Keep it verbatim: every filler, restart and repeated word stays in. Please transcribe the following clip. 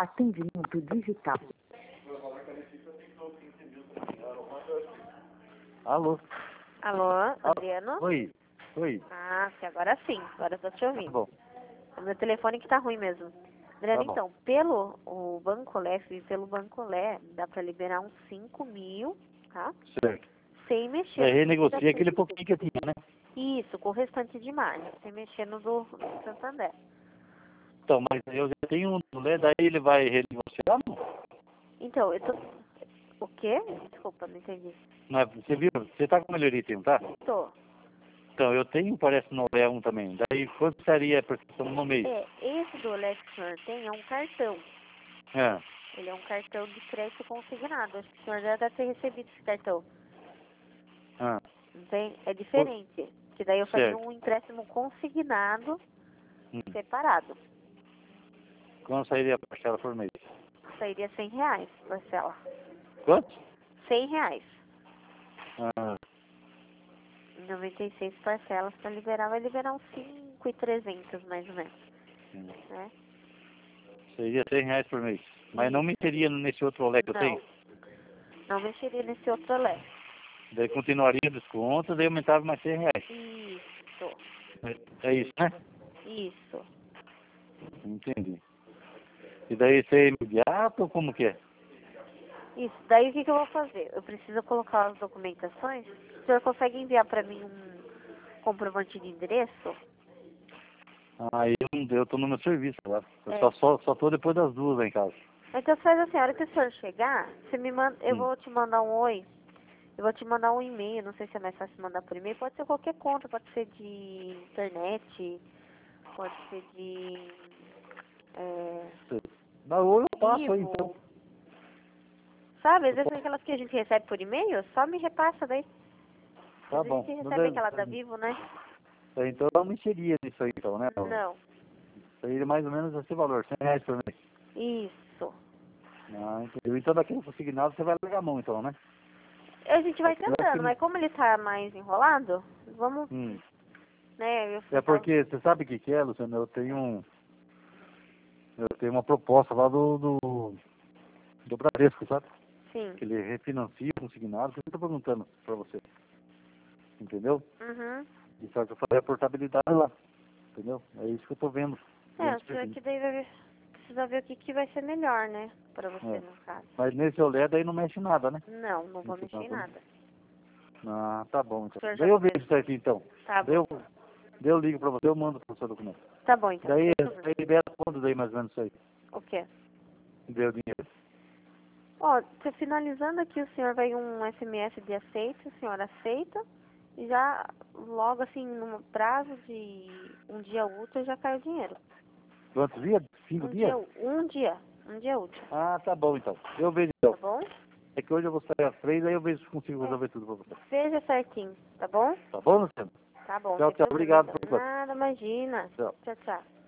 Atendimento digital. Alô? Alô, Adriano? Oi, oi. Ah, sim, agora sim, agora eu tô te Tá ouvindo. bom. O meu telefone que tá ruim mesmo. Adriano, Tá bom. então, pelo o Bancolé, e pelo Bancolé, dá pra liberar uns cinco mil, tá? Certo. Sem mexer Você no renegocia aquele restante. pouquinho que eu tinha, né? Isso, com o restante de margem, sem mexer no do, do Santander. Então, mas eu já tenho um do Lé, daí ele vai renegociar, não? Então, eu tô... O quê? Desculpa, não entendi. Não é- Você viu? Você tá com melhoria, não tá? Tô. Então, eu tenho, parece, no Lé um também. Daí, quanto seria a prestação no mês? É, esse do Alex que o senhor tem é um cartão. É. Ele é um cartão de crédito consignado. Acho que o senhor já deve ter recebido esse cartão. Ah, Não tem? É diferente. Que daí eu faria certo. um empréstimo consignado Hum. separado. Quanto sairia a parcela por mês? Sairia cem reais, parcela. Quanto? cem reais. Ah, Em noventa e seis parcelas para liberar, vai liberar uns cinco mil e trezentos mais ou menos. hum. Né? Seria cem reais por mês. Mas não Isso. meteria nesse outro Lé que eu Não. tenho? Não mexeria nesse outro Alex. Daí continuaria o desconto, daí aumentava mais cem reais. Isso. É isso, né? Isso. Entendi. E daí isso é imediato ou como que é? Isso. Daí o que, que eu vou fazer? Eu preciso colocar as documentações. O senhor consegue enviar para mim um comprovante de endereço? Ah, eu, não- eu tô no meu serviço agora. Eu É. só, só, só tô depois das duas lá em casa. Então faz assim, a hora que o senhor chegar, você me manda, eu Hum. vou te mandar um oi, eu vou te mandar um e-mail, não sei se é mais fácil mandar por e-mail, pode ser qualquer conta, pode ser de internet, pode ser de é, Mas ou eu passo aí Vivo. então. Sabe, às vezes aquelas que a gente recebe por e-mail, só me repassa daí. Tá Às vezes a bom. gente recebe Beleza. aquela da Vivo, né? Então eu não mexeria nisso aí então, né? Não. Seria mais ou menos esse valor, cem reais por mês. Isso. Ah, entendeu. Então daquele consignado você vai largar a mão então, né? A gente vai Aquele tentando, assim- mas como ele tá mais enrolado, vamos, Hum. né, eu É porque, você sabe o que que é, Luciano? Eu tenho um... Eu tenho uma proposta lá do... do, do Bradesco, sabe? Sim. Que ele refinancia o consignado. Por isso eu tô perguntando pra você. Entendeu? Uhum. E só que eu falei a portabilidade lá. Entendeu? É isso que eu tô vendo. É, vendo o senhor certinho. que daí vai precisa ver o que, que vai ser melhor, né? Pra você, É. no caso. Mas nesse olé daí não mexe nada, né? Não, não vou Nesse mexer em campo, né? nada. Ah, tá bom O então. senhor já Daí eu come- vejo certinho então. Tá Daí bom. eu, daí eu ligo pra você, eu mando pro seu documento. Tá bom, então. Daí, Sem problema. daí libera quando daí mais ou menos isso aí? O quê? Deu dinheiro. Ó, você finalizando aqui, o senhor vai um S M S de aceito, o senhor aceita. E já, logo assim, no prazo de um dia útil, já cai o dinheiro. Quantos dias? Cinco Um dias? dia, um dia. Um dia útil. Ah, tá bom então. Eu vejo Tá então. bom? É que hoje eu vou sair às três, aí eu vejo se consigo É. resolver tudo pra você. Veja certinho, tá bom? Tá bom, Luciano? Tá bom, Tchau, sem tchau. problema Obrigado então. por enquanto. Nada, imagina. Tchau. Tchau, tchau.